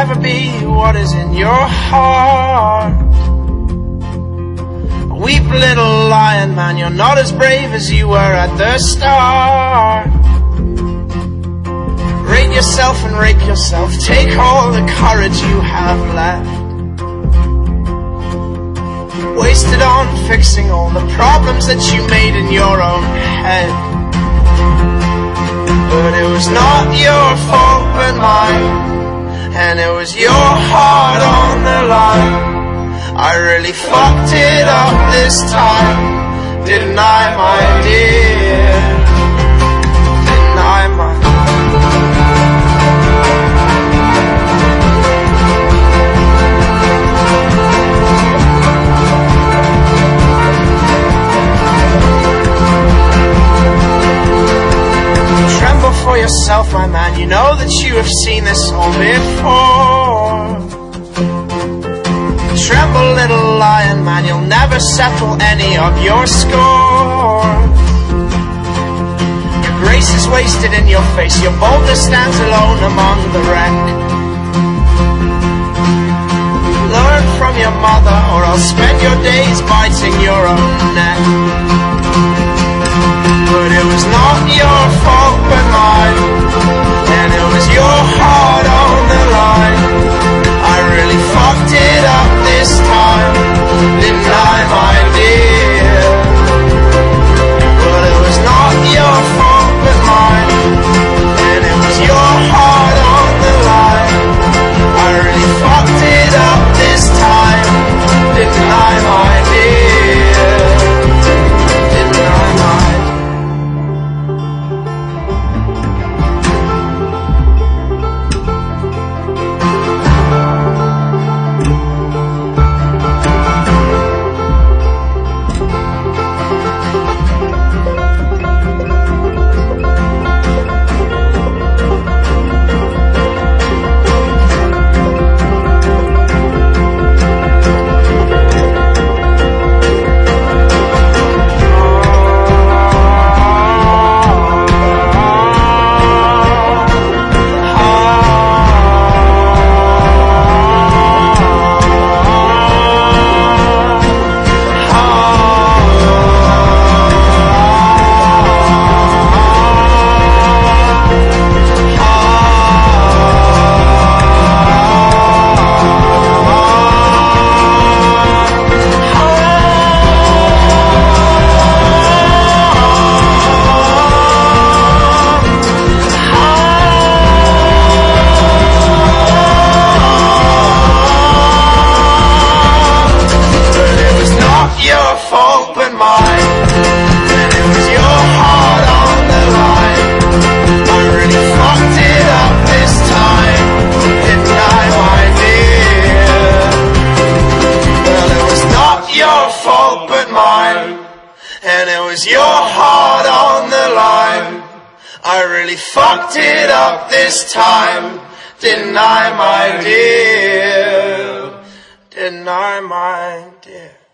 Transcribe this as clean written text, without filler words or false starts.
never be what is in your heart. Weep, little lion man, you're not as brave as you were at the start. Rate yourself and rape yourself, take all the courage you have left, wasted on fixing all the problems that you made in your own head. But it was not your fault but mine, and it was your heart on the line. I really fucked it up this time, didn't I, my dear? Didn't I, my... Tremble for yourself, my man, you know that you have seen this all before. Tremble, little lion man, you'll never settle any of your score. Your grace is wasted in your face, your boldness stands alone among the wreck. Learn from your mother, or I'll spend your days biting your own neck. But it was not your fault but mine, and it was your heart on the line. I really fucked it up this time, didn't I, my dear? But it was not your fault but mine, and it was your heart on the line. I really fucked it up this time, didn't I, my dear? Didn't I, my... And it was your heart on the line. I really fucked it up this time, didn't I, my dear? Didn't I, my dear?